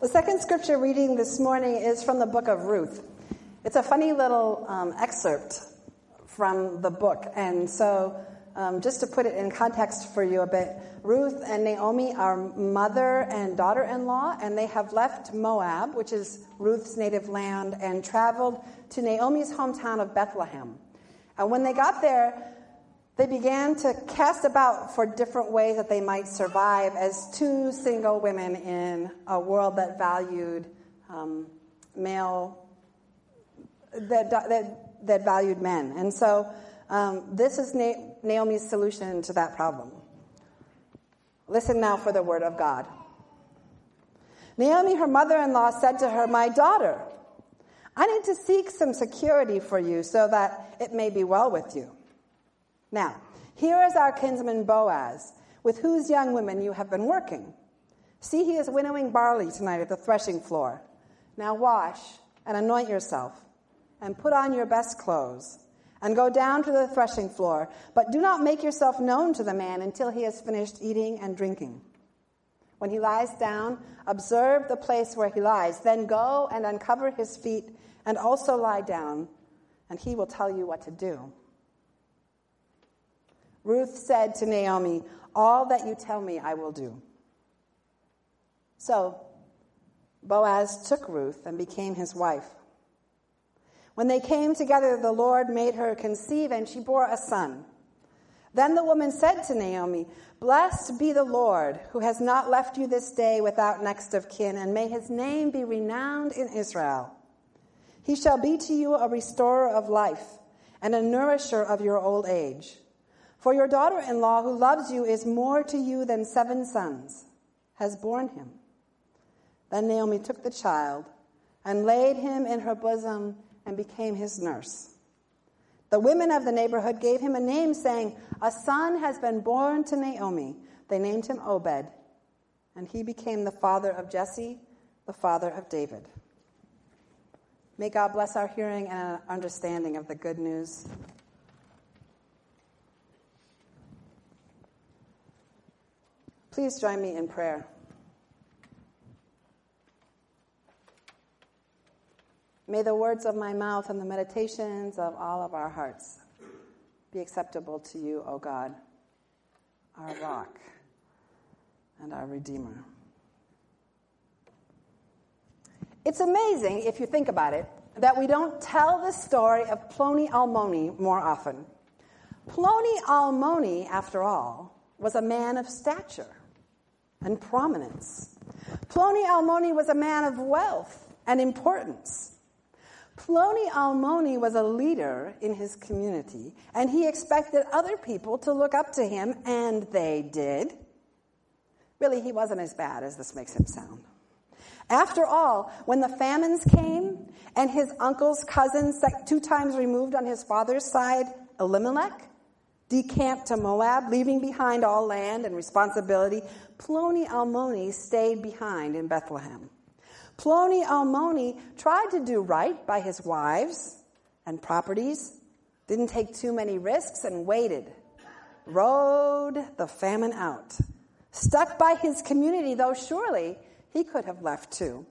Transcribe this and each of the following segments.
The second scripture reading this morning is from the book of Ruth. It's a funny little excerpt from the book. And so just to put it in context for you a bit, Ruth and Naomi are mother and daughter-in-law, and they have left Moab, which is Ruth's native land, and traveled to Naomi's hometown of Bethlehem. And when they got there, they began to cast about for different ways that they might survive as two single women in a world that valued that valued men. And so this is Naomi's solution to that problem. Listen now for the word of God. Naomi, her mother-in-law, said to her, "My daughter, I need to seek some security for you so that it may be well with you. Now, here is our kinsman Boaz, with whose young women you have been working. See, he is winnowing barley tonight at the threshing floor. Now wash and anoint yourself, and put on your best clothes, and go down to the threshing floor, but do not make yourself known to the man until he has finished eating and drinking. When he lies down, observe the place where he lies, then go and uncover his feet, and also lie down, and he will tell you what to do." Ruth said to Naomi, "All that you tell me I will do." So Boaz took Ruth and became his wife. When they came together, the Lord made her conceive, and she bore a son. Then the woman said to Naomi, "Blessed be the Lord, who has not left you this day without next of kin, and may his name be renowned in Israel. He shall be to you a restorer of life and a nourisher of your old age. For your daughter-in-law, who loves you, is more to you than 7 sons, has borne him." Then Naomi took the child and laid him in her bosom and became his nurse. The women of the neighborhood gave him a name, saying, "A son has been born to Naomi." They named him Obed, and he became the father of Jesse, the father of David. May God bless our hearing and our understanding of the good news. Please join me in prayer. May the words of my mouth and the meditations of all of our hearts be acceptable to you, O God, our rock and our Redeemer. It's amazing, if you think about it, that we don't tell the story of Ploni Almoni more often. Ploni Almoni, after all, was a man of stature and prominence. Ploni Almoni was a man of wealth and importance. Ploni Almoni was a leader in his community, and he expected other people to look up to him, and they did. Really, he wasn't as bad as this makes him sound. After all, when the famines came, and his uncle's cousin, 2 times removed on his father's side, Elimelech, decamped to Moab, leaving behind all land and responsibility, Ploni Almoni stayed behind in Bethlehem. Ploni Almoni tried to do right by his wives and properties, didn't take too many risks, and waited, rode the famine out. Stuck by his community, though surely he could have left too.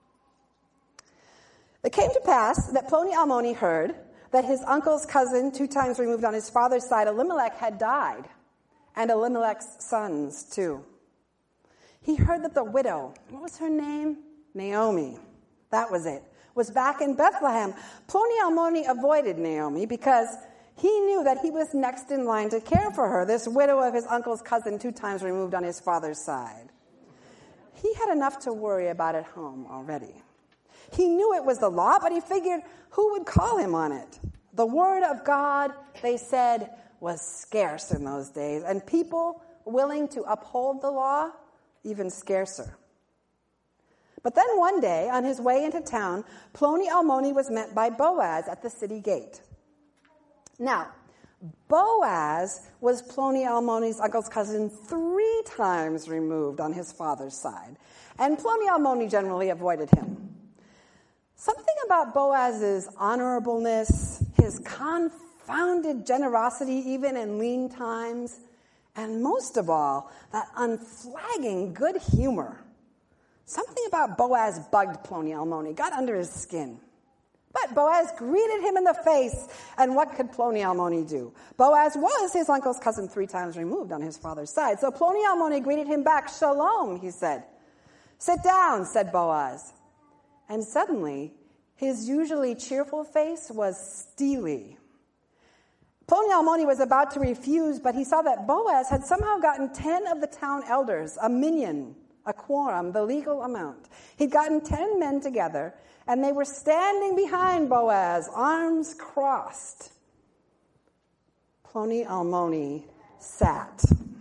It came to pass that Ploni Almoni heard that his uncle's cousin, 2 times removed on his father's side, Elimelech, had died, and Elimelech's sons too. He heard that the widow, what was her name? Naomi, that was it, was back in Bethlehem. Ploni Almoni avoided Naomi because he knew that he was next in line to care for her, this widow of his uncle's cousin, 2 times removed on his father's side. He had enough to worry about at home already. He knew it was the law, but he figured who would call him on it? The word of God, they said, was scarce in those days, and people willing to uphold the law, even scarcer. But then one day, on his way into town, Ploni Almoni was met by Boaz at the city gate. Now, Boaz was Ploni Almoni's uncle's cousin 3 times removed on his father's side, and Ploni Almoni generally avoided him. Something about Boaz's honorableness, his confounded generosity even in lean times, and most of all, that unflagging good humor Something about Boaz bugged Ploni Almoni, got under his skin. But Boaz greeted him in the face, and what could Ploni Almoni do? Boaz was his uncle's cousin 3 times removed on his father's side. So Ploni Almoni greeted him back. Shalom, he said. Sit down, said Boaz. And suddenly, his usually cheerful face was steely. Ploni Almoni was about to refuse, but he saw that Boaz had somehow gotten 10 of the town elders, a minyan, a quorum, the legal amount. He'd gotten 10 men together, and they were standing behind Boaz, arms crossed. Ploni Almoni sat.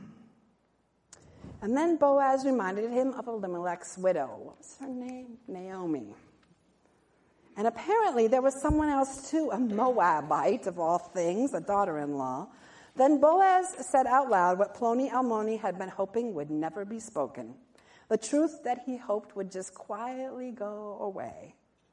And then Boaz reminded him of Elimelech's widow. What was her name? Naomi. And apparently there was someone else too, a Moabite of all things, a daughter-in-law. Then Boaz said out loud what Ploni Almoni had been hoping would never be spoken. The truth that he hoped would just quietly go away.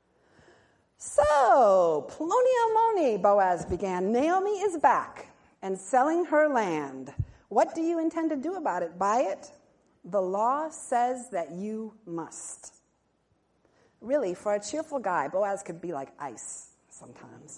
So, Ploni Almoni, Boaz began, Naomi is back and selling her land. What do you intend to do about it? Buy it? The law says that you must. Really, for a cheerful guy, Boaz could be like ice sometimes.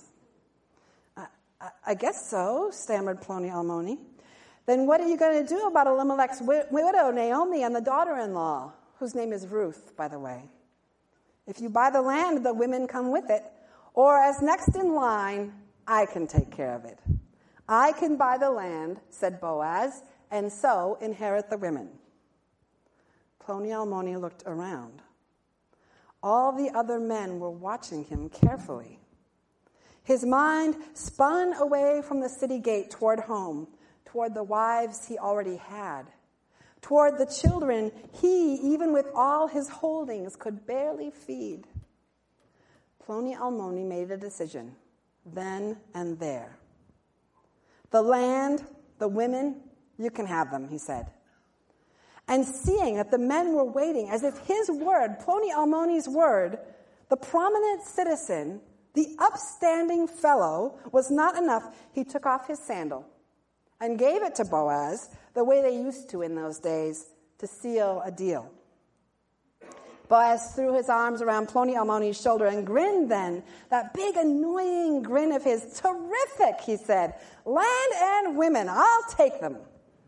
I guess so, stammered Ploni Almoni. Then what are you going to do about Elimelech's widow, Naomi, and the daughter-in-law, whose name is Ruth, by the way? If you buy the land, the women come with it. Or as next in line, I can take care of it. I can buy the land, said Boaz, and so inherit the women. Ploni Almoni looked around. All the other men were watching him carefully. His mind spun away from the city gate toward home, toward the wives he already had, toward the children he, even with all his holdings, could barely feed. Ploni Almoni made a decision, then and there. The land, the women, you can have them, he said. And seeing that the men were waiting, as if his word, Ploni Almoni's word, the prominent citizen, the upstanding fellow, was not enough, he took off his sandal and gave it to Boaz the way they used to in those days to seal a deal. Boaz threw his arms around Ploni Almoni's shoulder and grinned then, that big annoying grin of his. Terrific, he said. Land and women, I'll take them.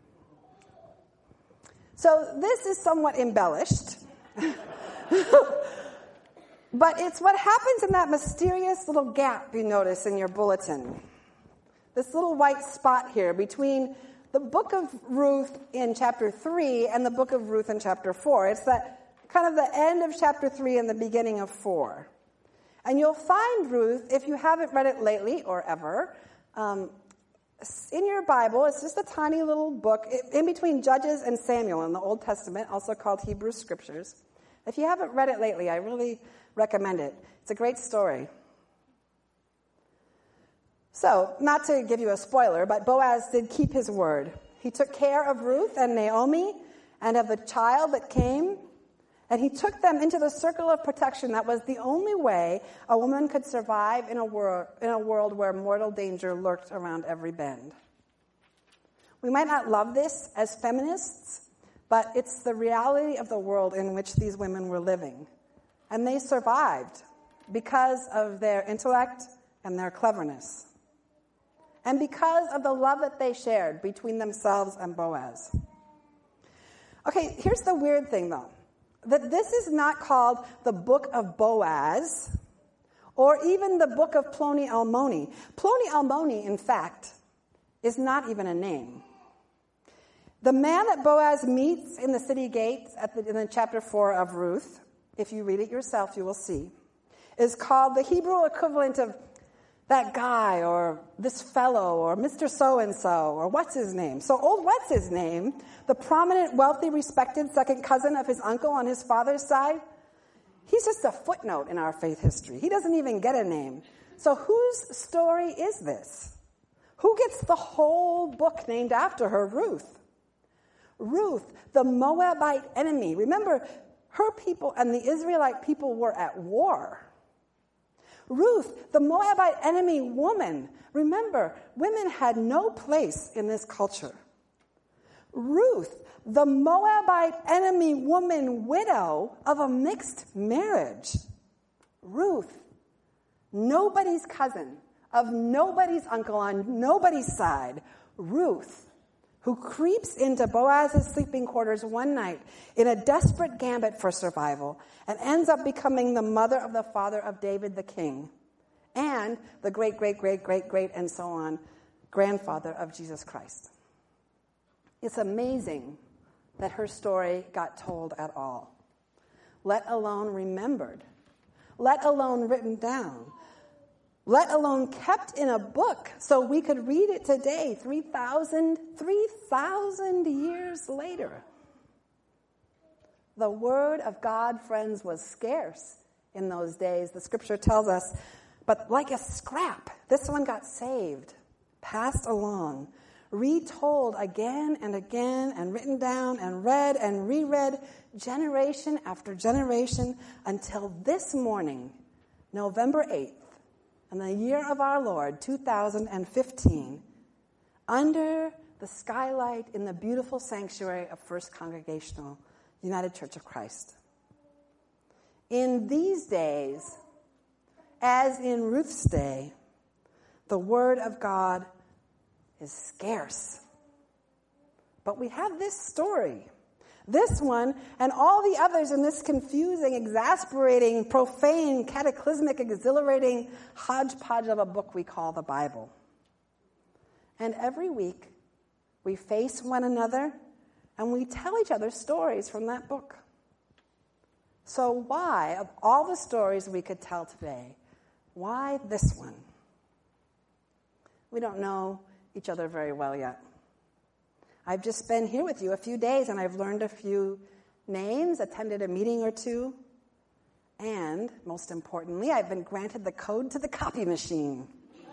So this is somewhat embellished. But it's what happens in that mysterious little gap you notice in your bulletin. This little white spot here between the book of Ruth in chapter 3 and the book of Ruth in chapter 4. It's that kind of the end of chapter 3 and the beginning of 4. And you'll find Ruth, if you haven't read it lately or ever, in your Bible. It's just a tiny little book in between Judges and Samuel in the Old Testament, also called Hebrew Scriptures. If you haven't read it lately, I really recommend it. It's a great story. So, not to give you a spoiler, but Boaz did keep his word. He took care of Ruth and Naomi and of the child that came, and he took them into the circle of protection that was the only way a woman could survive in a world where mortal danger lurked around every bend. We might not love this as feminists, but it's the reality of the world in which these women were living. And they survived because of their intellect and their cleverness. And because of the love that they shared between themselves and Boaz. Okay, here's the weird thing, though. That this is not called the book of Boaz or even the book of Ploni Almoni. Ploni Almoni, in fact, is not even a name. The man that Boaz meets in the city gates in the chapter 4 of Ruth, if you read it yourself, you will see, is called the Hebrew equivalent of that guy or this fellow or Mr. So-and-so or what's his name. So old what's his name, the prominent, wealthy, respected second cousin of his uncle on his father's side, he's just a footnote in our faith history. He doesn't even get a name. So whose story is this? Who gets the whole book named after her? Ruth. Ruth, the Moabite enemy. Remember, her people and the Israelite people were at war. Ruth, the Moabite enemy woman. Remember, women had no place in this culture. Ruth, the Moabite enemy woman widow of a mixed marriage. Ruth, nobody's cousin, of nobody's uncle on nobody's side. Ruth, who creeps into Boaz's sleeping quarters one night in a desperate gambit for survival and ends up becoming the mother of the father of David the king and the great, and so on, grandfather of Jesus Christ. It's amazing that her story got told at all, let alone remembered, let alone written down, let alone kept in a book so we could read it today, 3,000 years later. The word of God, friends, was scarce in those days, the scripture tells us, but like a scrap, this one got saved, passed along, retold again and again, and written down and read and reread generation after generation until this morning, November 8th, in the year of our Lord, 2015, under the skylight in the beautiful sanctuary of First Congregational United Church of Christ. In these days, as in Ruth's day, the Word of God is scarce. But we have this story, this one, and all the others in this confusing, exasperating, profane, cataclysmic, exhilarating hodgepodge of a book we call the Bible. And every week, we face one another and we tell each other stories from that book. So why, of all the stories we could tell today, why this one? We don't know each other very well yet. I've just been here with you a few days and I've learned a few names, attended a meeting or two, and most importantly, I've been granted the code to the copy machine.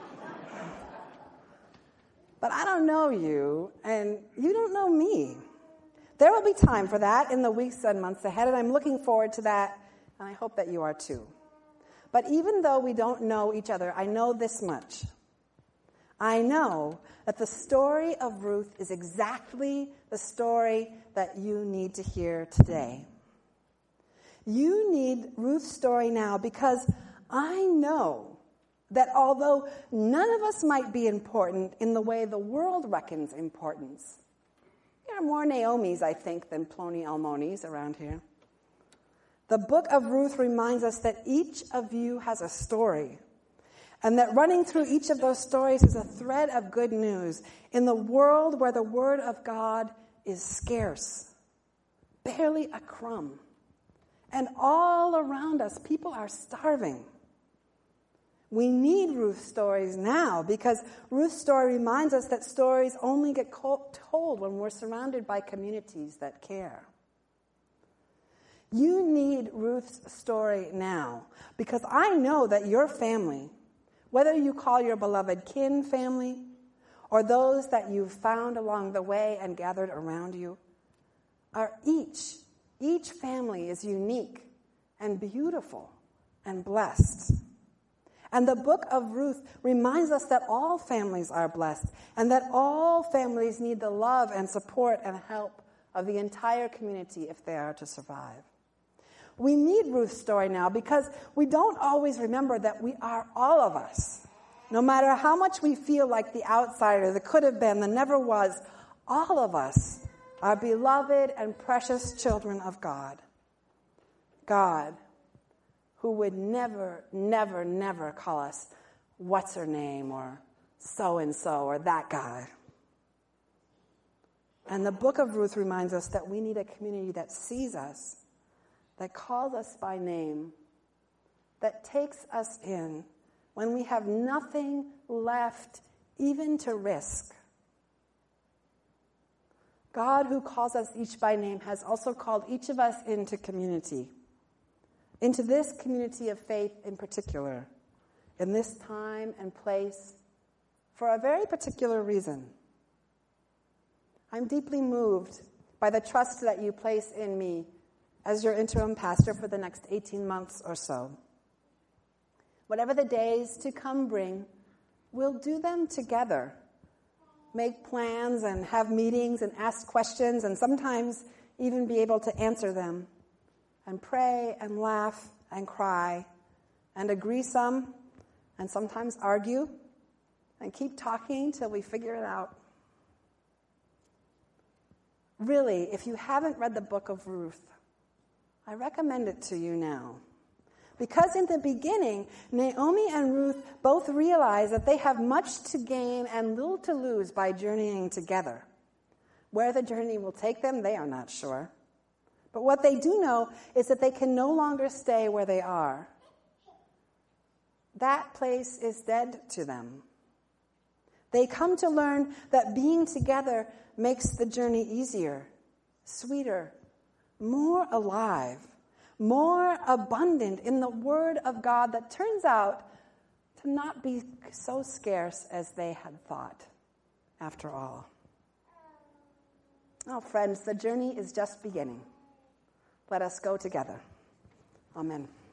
But I don't know you, and you don't know me. There will be time for that in the weeks and months ahead, and I'm looking forward to that, and I hope that you are too. But even though we don't know each other, I know this much. I know that the story of Ruth is exactly the story that you need to hear today. You need Ruth's story now because I know that although none of us might be important in the way the world reckons importance, there are more Naomis, I think, than Ploni Almonis around here. The book of Ruth reminds us that each of you has a story, and that running through each of those stories is a thread of good news in the world where the word of God is scarce, barely a crumb. And all around us, people are starving. We need Ruth's stories now because Ruth's story reminds us that stories only get told when we're surrounded by communities that care. You need Ruth's story now because I know that your family, whether you call your beloved kin family or those that you've found along the way and gathered around you, are each family is unique and beautiful and blessed. And the book of Ruth reminds us that all families are blessed and that all families need the love and support and help of the entire community if they are to survive. We need Ruth's story now because we don't always remember that we are all of us. No matter how much we feel like the outsider, the could have been, the never was, all of us are beloved and precious children of God. God, who would never, never, never call us what's her name or so-and-so or that guy. And the book of Ruth reminds us that we need a community that sees us, that calls us by name, that takes us in when we have nothing left even to risk. God, who calls us each by name, has also called each of us into community, into this community of faith in particular, in this time and place, for a very particular reason. I'm deeply moved by the trust that you place in me as your interim pastor for the next 18 months or so. Whatever the days to come bring, we'll do them together make plans and have meetings and ask questions and sometimes even be able to answer them, and pray and laugh and cry and agree some and sometimes argue and keep talking till we figure it out. Really, if you haven't read the book of Ruth, I recommend it to you now. Because in the beginning, Naomi and Ruth both realize that they have much to gain and little to lose by journeying together. Where the journey will take them, they are not sure. But what they do know is that they can no longer stay where they are. That place is dead to them. They come to learn that being together makes the journey easier, sweeter, more alive, more abundant in the Word of God that turns out to not be so scarce as they had thought, after all. Oh, friends, the journey is just beginning. Let us go together. Amen.